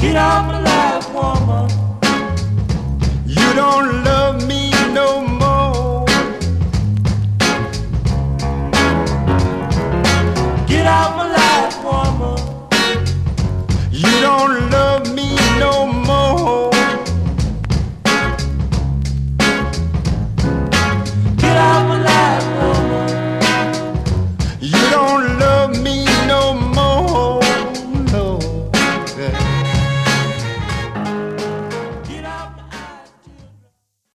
Get out my life, woman. You don't love me no more. Get out my life, woman. You don't love me